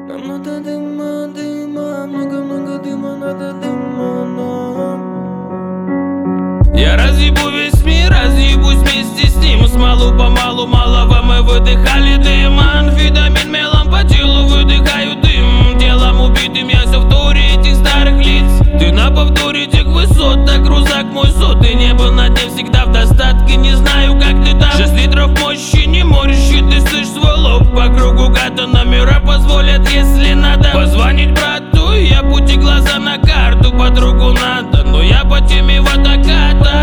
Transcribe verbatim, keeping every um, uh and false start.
Нам надо дыма, дыма, много-много дыма, надо дыма нам. Я разъебу весь мир, разъебусь вместе с ним. Смолу помалу, малого мы выдыхали дым. Амфетамин мелом по телу выдыхаю дым. Телом убитым я все в туре этих старых лиц. Ты на повторе тех высот, так рузак мой сот. Ты не был на дне всегда в достатке, не знаю как ты там. Шесть литров мощи, не морщи, ты слышь свой лоб. По кругу гата номера позволят, если надо позвонить брату, я пути глаза на карту. Подругу надо, но я по теме в атаката.